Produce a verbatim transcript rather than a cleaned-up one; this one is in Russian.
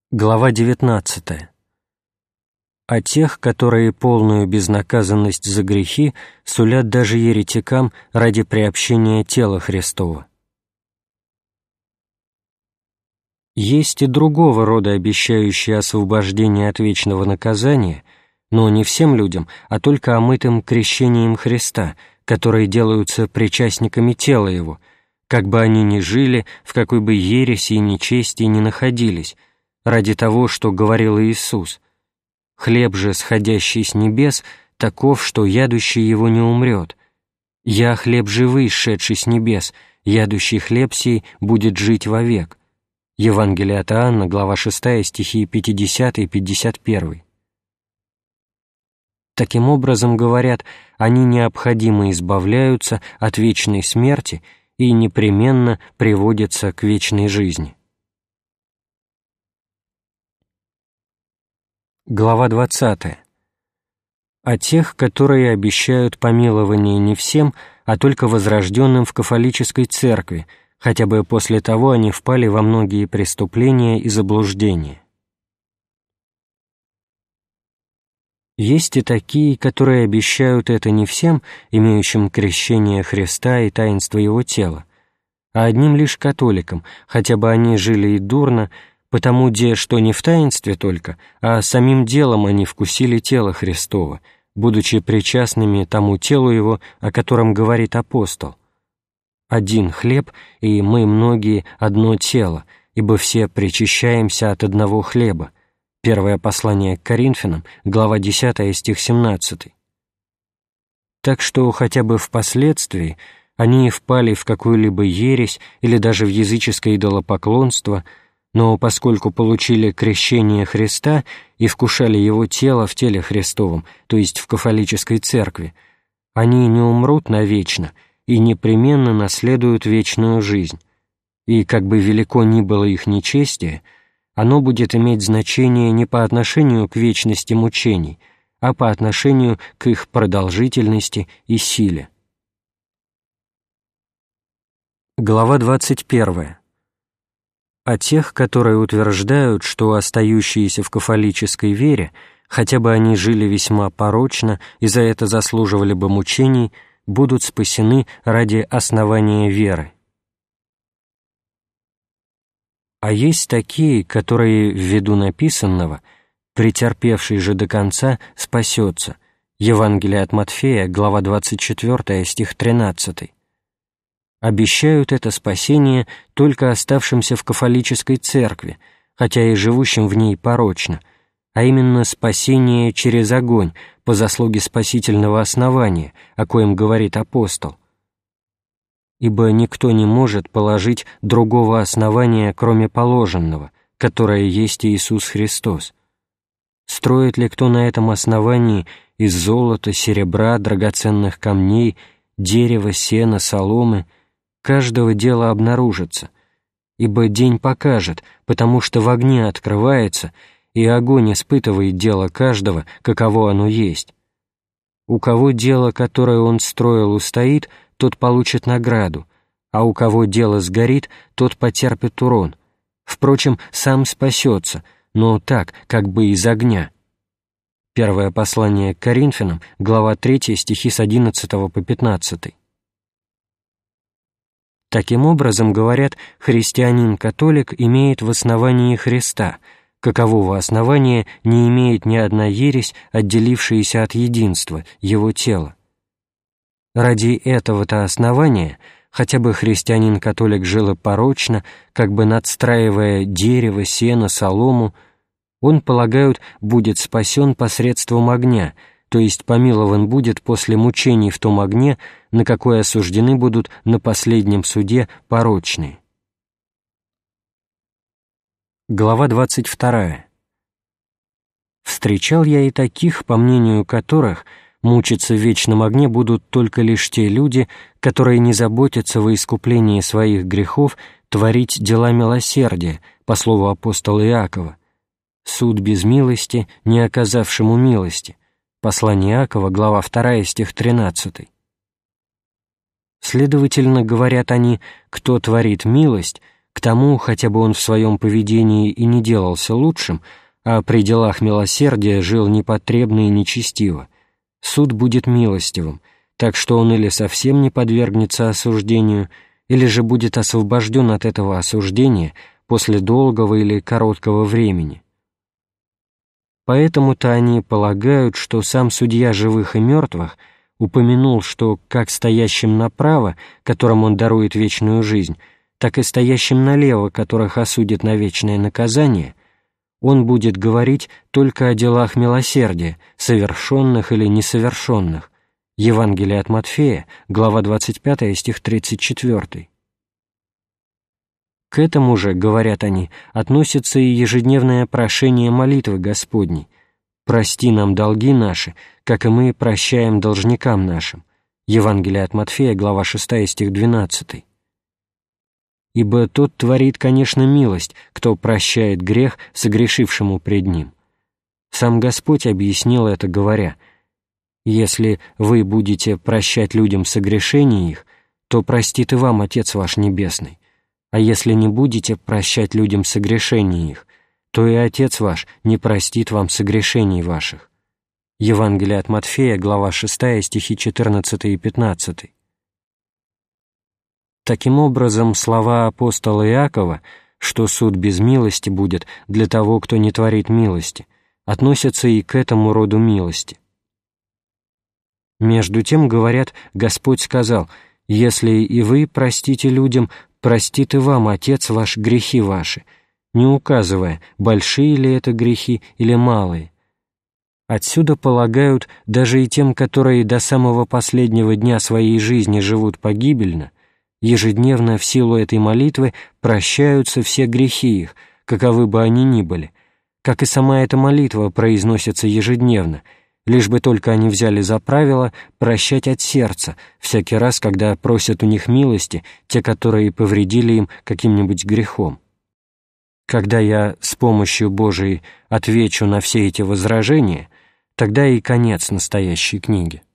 Глава девятнадцатая. О тех, которые полную безнаказанность за грехи сулят даже еретикам ради приобщения тела Христова. Есть и другого рода обещающие освобождение от вечного наказания, но не всем людям, а только омытым крещением Христа, которые делаются причастниками тела Его, как бы они ни жили, в какой бы ереси и нечестии ни находились, ради того, что говорил Иисус: «Хлеб же, сходящий с небес, таков, что ядущий его не умрет. Я хлеб живый, сшедший с небес, ядущий хлеб сей будет жить вовек». Евангелие от Иоанна, глава шестая, стихи пятидесятый и пятьдесят первый. Таким образом, говорят, они необходимо избавляются от вечной смерти и непременно приводятся к вечной жизни. Глава двадцатая. О тех, которые обещают помилование не всем, а только возрожденным в кафолической церкви, хотя бы после того они впали во многие преступления и заблуждения. Есть и такие, которые обещают это не всем, имеющим крещение Христа и таинство Его тела, а одним лишь католикам, хотя бы они жили и дурно, потому де, что не в таинстве только, а самим делом они вкусили тело Христово, будучи причастными тому телу Его, о котором говорит апостол: «Один хлеб, и мы многие одно тело, ибо все причащаемся от одного хлеба». Первое послание к Коринфянам, глава десятая, стих семнадцатый. Так что хотя бы впоследствии они впали в какую-либо ересь или даже в языческое идолопоклонство, но поскольку получили крещение Христа и вкушали Его тело в теле Христовом, то есть в кафолической церкви, они не умрут навечно и непременно наследуют вечную жизнь, и как бы велико ни было их нечестие, оно будет иметь значение не по отношению к вечности мучений, а по отношению к их продолжительности и силе. Глава двадцать первая. О тех, которые утверждают, что остающиеся в кафолической вере, хотя бы они жили весьма порочно и за это заслуживали бы мучений, будут спасены ради основания веры. А есть такие, которые, ввиду написанного, претерпевший же до конца спасется. Евангелие от Матфея, глава двадцать четвёртая, стих тринадцатый. Обещают это спасение только оставшимся в кафолической церкви, хотя и живущим в ней порочно, а именно спасение через огонь по заслуге спасительного основания, о коем говорит апостол. Ибо никто не может положить другого основания, кроме положенного, которое есть Иисус Христос. Строит ли кто на этом основании из золота, серебра, драгоценных камней, дерева, сена, соломы, каждого дела обнаружится, ибо день покажет, потому что в огне открывается, и огонь испытывает дело каждого, каково оно есть. У кого дело, которое он строил, устоит, тот получит награду, а у кого дело сгорит, тот потерпит урон. Впрочем, сам спасется, но так, как бы из огня. Первое послание к Коринфянам, глава третья, стихи с одиннадцатого по пятнадцатый. Таким образом, говорят, христианин-католик имеет в основании Христа, какового основания не имеет ни одна ересь, отделившаяся от единства, Его тела. Ради этого-то основания, хотя бы христианин-католик жил и порочно, как бы надстраивая дерево, сено, солому, он, полагают, будет спасен посредством огня, то есть помилован будет после мучений в том огне, на какое осуждены будут на последнем суде порочные. Глава двадцать вторая. Встречал я и таких, по мнению которых мучиться в вечном огне будут только лишь те люди, которые не заботятся во искуплении своих грехов творить дела милосердия, по слову апостола Иакова: «Суд без милости, не оказавшему милости». Послание Иакова, глава вторая, стих тринадцатый. Следовательно, говорят они, кто творит милость, К тому, хотя бы он в своем поведении и не делался лучшим, а при делах милосердия жил непотребно и нечестиво, суд будет милостивым, так что он или совсем не подвергнется осуждению, или же будет освобожден от этого осуждения после долгого или короткого времени. Поэтому-то они полагают, что сам судья живых и мертвых упомянул, что как стоящим направо, которым он дарует вечную жизнь, так и стоящим налево, которых осудит на вечное наказание, он будет говорить только о делах милосердия, совершенных или несовершенных. Евангелие от Матфея, глава двадцать пятая, стих тридцать четвёртый. К этому же, говорят они, относится и ежедневное прошение молитвы Господней: «Прости нам долги наши, как и мы прощаем должникам нашим». Евангелие от Матфея, глава шестая, стих двенадцатый. «Ибо тот творит, конечно, милость, кто прощает грех согрешившему пред ним». Сам Господь объяснил это, говоря: «Если вы будете прощать людям согрешения их, то простит и вам Отец ваш Небесный. А если не будете прощать людям согрешения их, то и Отец ваш не простит вам согрешений ваших». Евангелие от Матфея, глава шестая, стихи четырнадцатый и пятнадцатый. Таким образом, слова апостола Иакова, что суд без милости будет для того, кто не творит милости, относятся и к этому роду милости. Между тем, говорят, Господь сказал: «Если и вы простите людям, простит и вам Отец ваш грехи ваши», не указывая, большие ли это грехи или малые. Отсюда полагают, даже и тем, которые до самого последнего дня своей жизни живут погибельно, ежедневно в силу этой молитвы прощаются все грехи их, каковы бы они ни были, как и сама эта молитва произносится ежедневно, лишь бы только они взяли за правило прощать от сердца всякий раз, когда просят у них милости те, которые повредили им каким-нибудь грехом. Когда я с помощью Божией отвечу на все эти возражения, тогда и конец настоящей книги.